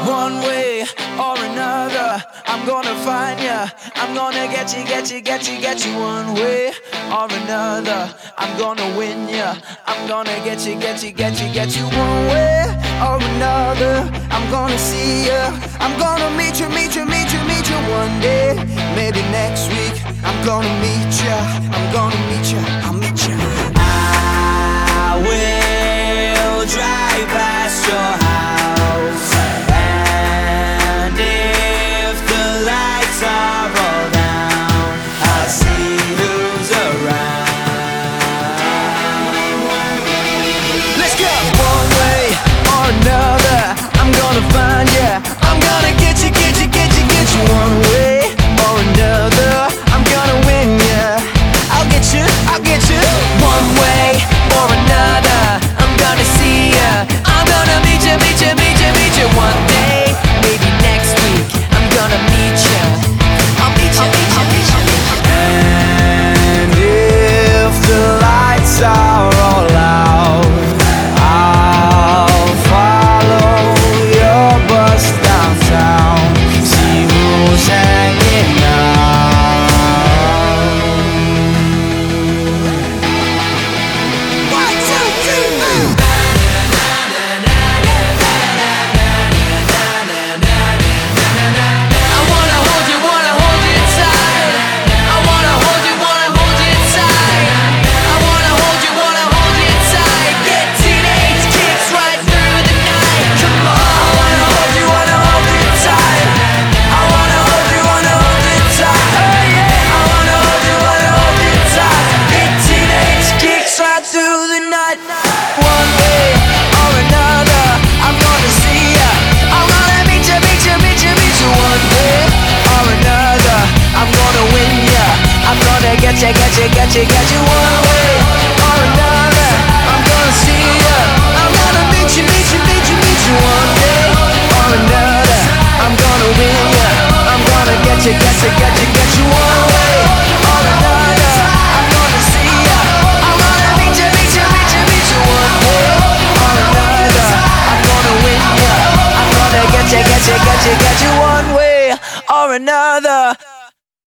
One way or another, I'm gonna find ya. I'm gonna get you, get you, get you, get you. One way or another, I'm gonna win ya. I'm gonna get you, get you, get you, get you. One way or another, I'm gonna see ya. I'm gonna meet you, meet you, meet you, meet you one day. Maybe next week, I'm gonna meet ya. I'm gonna meet ya, I'll meet ya. I will drive past your house, and if the lights are all down, I'll see who's around. Let's go! One way or another, I'm gonna find ya. I'm gonna get you, get you, get you, get you. One way or another, I'm gonna win ya. I'll get you, I'll get you. One way or another, I'm gonna see ya. I'm gonna meet you, meet you, meet you, meet you one day. Maybe next week, I'm gonna meet ya. I'll meet you, meet you, meet you, meet you. And if the lights are all out, I'll follow your bus downtown, see who's hanging out. One, two, three, four. I wanna hold you tight. I wanna hold you tight. I wanna hold you tight. Get teenage kicks right through the night. Come on. I wanna hold you tight. I wanna hold you tight. Oh yeah. I wanna hold you tight. Get teenage kicks right through the night. One way or another, I'm gonna see ya. I'm gonna meet you, meet you, meet you, meet you. One way or another, I'm gonna win ya. I'm gonna get you, get you, get you, get you. One way or another, I'm gonna see ya. I'm gonna meet you, meet you, meet you, meet you. One day or another, I'm gonna win ya. I'm gonna get you, get you, get you, get you. One way or another, I'm gonna see ya. I'm gonna meet you, meet you, meet you, meet you. One way or another, I'm gonna win ya. I'm gonna get you, get you, get you, get you. One way or another.